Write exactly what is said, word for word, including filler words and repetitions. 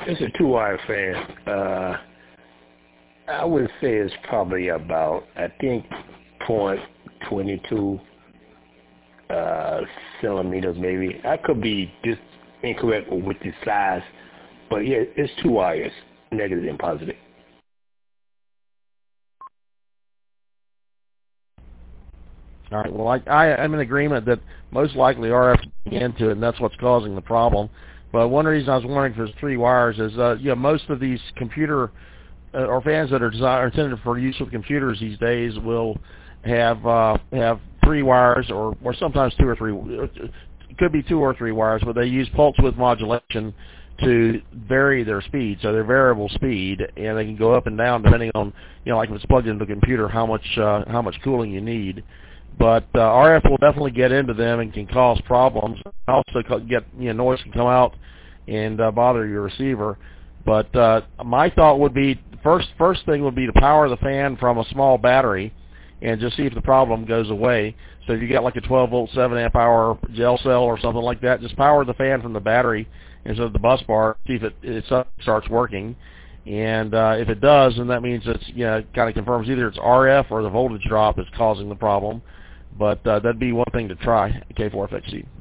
It's a two-wire fan. Uh, I would say it's probably about, I think, point twenty-two uh, centimeters maybe. I could be just incorrect with the size, but yeah, it's two wires, negative and positive. All right. Well, I, I, I'm in agreement that most likely R F is getting into it, and that's what's causing the problem. But one reason I was wondering if there's three wires is, uh, you know, most of these computer uh, or fans that are designed are intended for use with computers these days will have uh, have three wires, or or sometimes two or three. It could be two or three wires, but they use pulse width modulation to vary their speed, so they're variable speed, and they can go up and down depending on, you know, like if it's plugged into the computer, how much uh, how much cooling you need. But uh, R F will definitely get into them and can cause problems. Also, get you know noise can come out and uh, bother your receiver. But uh, my thought would be first first thing would be to power the fan from a small battery and just see if the problem goes away. So if you got like a twelve volt, seven amp hour gel cell or something like that, just power the fan from the battery instead of the bus bar. See if it, it starts working. And uh, if it does, then that means it's, you know, kind of confirms either it's R F or the voltage drop is causing the problem. But uh, that'd be one thing to try, K four F X C.